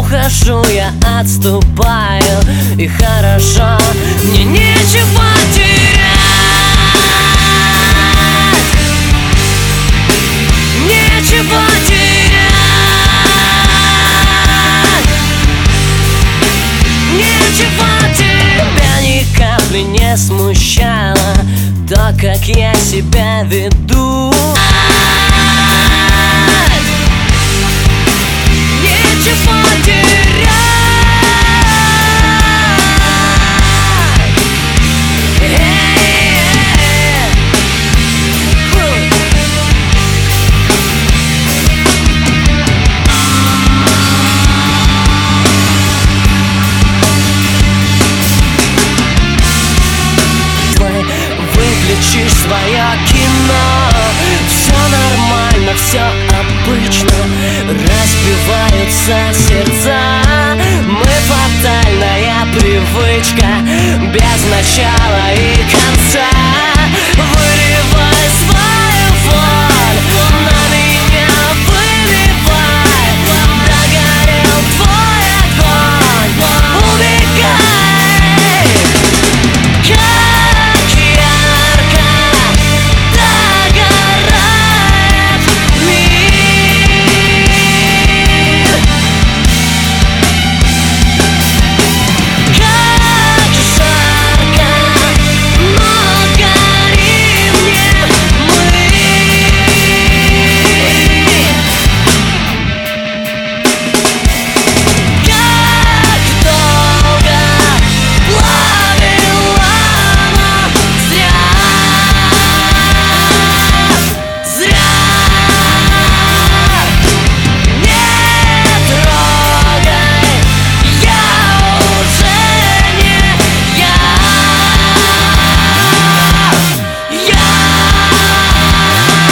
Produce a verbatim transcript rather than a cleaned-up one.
ухожу, я отступаю. И хорошо, мне нечего терять. Нечего терять. Нечего терять. Тебя ни капли не смущало то, как я себя веду. Нечего терять. Выключишь свое кино, все нормально, все обычно. Разбиваются сердца, мы фатальная привычка без начала.